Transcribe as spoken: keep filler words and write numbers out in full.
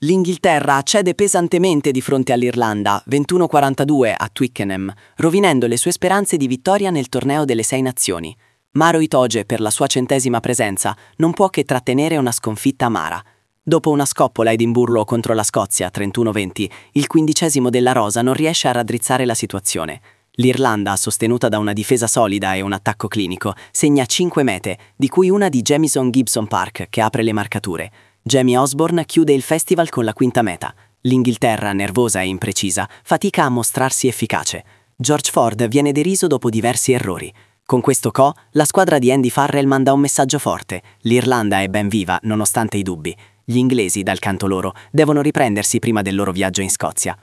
L'Inghilterra cede pesantemente di fronte all'Irlanda, ventuno a quarantadue a Twickenham, rovinando le sue speranze di vittoria nel torneo delle Sei Nazioni. Maro Itoje, per la sua centesima presenza, non può che trattenere una sconfitta amara. Dopo una scoppola a Edimburgo contro la Scozia, trentuno a venti, il quindicesimo della rosa non riesce a raddrizzare la situazione. L'Irlanda, sostenuta da una difesa solida e un attacco clinico, segna cinque mete, di cui una di Jamison Gibson Park, che apre le marcature. Jamie Osborne chiude il festival con la quinta meta. L'Inghilterra, nervosa e imprecisa, fatica a mostrarsi efficace. George Ford viene deriso dopo diversi errori. Con questo co, la squadra di Andy Farrell manda un messaggio forte. L'Irlanda è ben viva, nonostante i dubbi. Gli inglesi, dal canto loro, devono riprendersi prima del loro viaggio in Scozia.